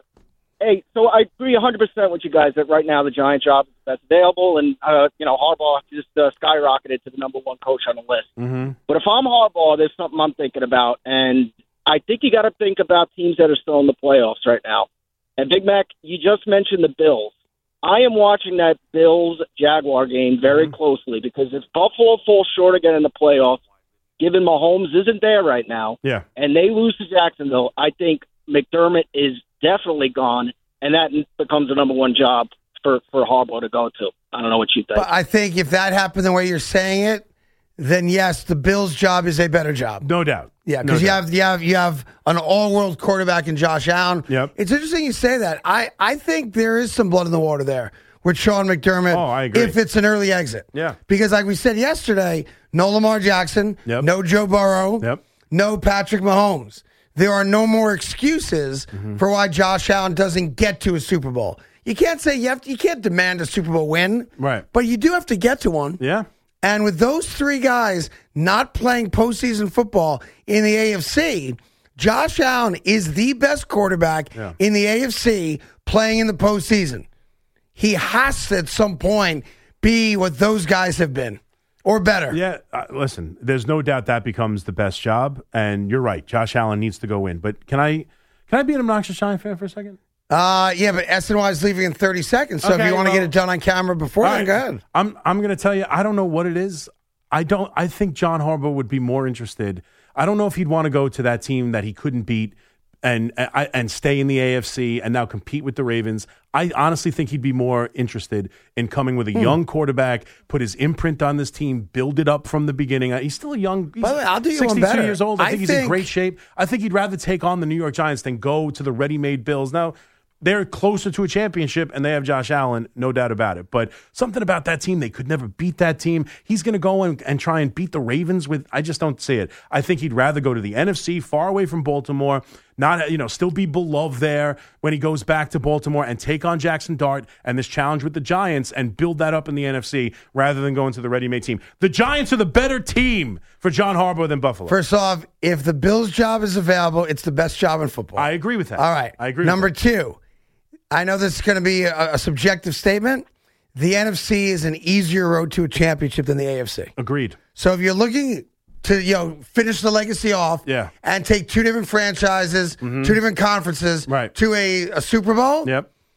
Hey, so I agree 100% with you guys that right now the Giant job is the best available, and Harbaugh just skyrocketed to the number one coach on the list. Mm-hmm. But if I'm Harbaugh, there's something I'm thinking about, and I think you got to think about teams that are still in the playoffs right now. And Big Mac, you just mentioned the Bills. I am watching that Bills-Jaguar game very closely because if Buffalo falls short again in the playoffs, given Mahomes isn't there right now, and they lose to Jacksonville, I think McDermott is definitely gone, and that becomes the number one job for Harbaugh to go to. I don't know what you think. But I think if that happened the way you're saying it, then yes, the Bills' job is a better job. No doubt. Yeah, because you have an all-world quarterback in Josh Allen. Yep. It's interesting you say that. I think there is some blood in the water there with Sean McDermott. Oh, I agree. If it's an early exit. Yeah. Because like we said yesterday, no Lamar Jackson, no Joe Burrow, no Patrick Mahomes. There are no more excuses for why Josh Allen doesn't get to a Super Bowl. You can't say you can't demand a Super Bowl win, right? But you do have to get to one. Yeah. And with those three guys not playing postseason football in the AFC, Josh Allen is the best quarterback in the AFC playing in the postseason. He has to at some point be what those guys have been. Or better. Yeah, listen, there's no doubt that becomes the best job, and you're right. Josh Allen needs to go in. But can I be an obnoxious Giant fan for a second? Yeah, but SNY is leaving in 30 seconds, so if you want to get it done on camera before, then go ahead. I'm going to tell you, I don't know what it is. I think John Harbaugh would be more interested. I don't know if he'd want to go to that team that he couldn't beat and stay in the AFC and now compete with the Ravens. I honestly think he'd be more interested in coming with a young quarterback, put his imprint on this team, build it up from the beginning. He's still a young, he's By the way, I'll do you 62 one better. years old. I think he's in great shape. I think he'd rather take on the New York Giants than go to the ready-made Bills. Now, they're closer to a championship, and they have Josh Allen, no doubt about it. But something about that team, they could never beat that team. He's going to go and try and beat the Ravens with, I just don't see it. I think he'd rather go to the NFC, far away from Baltimore, not still be beloved there when he goes back to Baltimore and take on Jackson Dart and this challenge with the Giants and build that up in the NFC rather than going to the ready-made team. The Giants are the better team for John Harbaugh than Buffalo. First off, if the Bills' job is available, it's the best job in football. I agree with that. All right. I agree Number with that. two, I know this is going to be a subjective statement. The NFC is an easier road to a championship than the AFC. Agreed. So if you're looking to finish the legacy off and take two different franchises, two different conferences to a Super Bowl,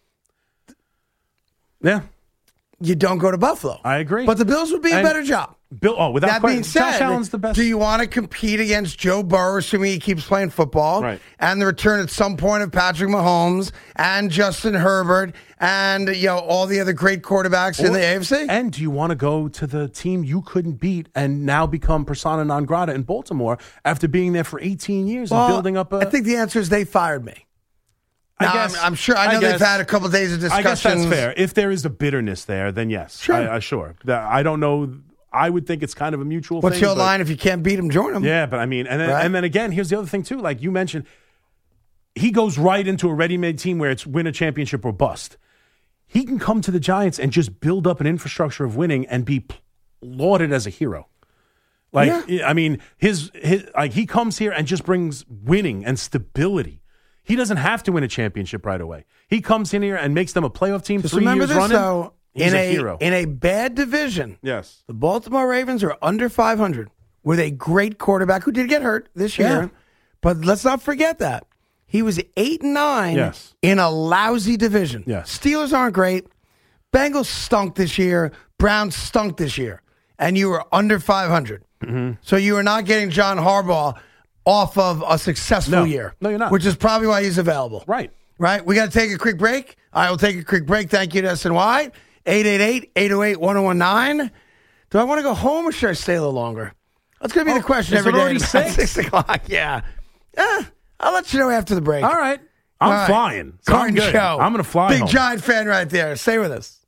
you don't go to Buffalo. I agree. But the Bills would be a better job. Without that question, being said, Josh Allen's the best. Do you want to compete against Joe Burrow, assuming he keeps playing football, and the return at some point of Patrick Mahomes and Justin Herbert and all the other great quarterbacks in the AFC? And do you want to go to the team you couldn't beat and now become persona non grata in Baltimore after being there for 18 years and building up I think the answer is they fired me. I'm sure. I know they've had a couple of days of discussions. I guess that's fair. If there is a bitterness there, then yes. Sure. Sure. I don't know. I would think it's kind of a mutual What's thing. What's your line? If you can't beat them, join them. Yeah, but I mean, and then again, here's the other thing too. Like you mentioned, he goes right into a ready-made team where it's win a championship or bust. He can come to the Giants and just build up an infrastructure of winning and be lauded as a hero. I mean, his he comes here and just brings winning and stability. He doesn't have to win a championship right away. He comes in here and makes them a playoff team. Just 3 remember years this, running. though. He's a hero. In a bad division, yes, the Baltimore Ravens are under 500 with a great quarterback who did get hurt this year. But let's not forget that. He was 8-9 in a lousy division. Yes. Steelers aren't great. Bengals stunk this year. Browns stunk this year. And you were under 500. Mm-hmm. So you are not getting John Harbaugh off of a successful year. No, you're not. Which is probably why he's available. Right. We got to take a quick break. I will take a quick break. Thank you to SNY. 888-808-1019. Do I want to go home or should I stay a little longer? That's going to be the question every day. Already at 6 o'clock. Yeah. I'll let you know after the break. All right. I'm flying. So I'm Carton good. show. I'm going to fly Big home. Giant fan right there. Stay with us.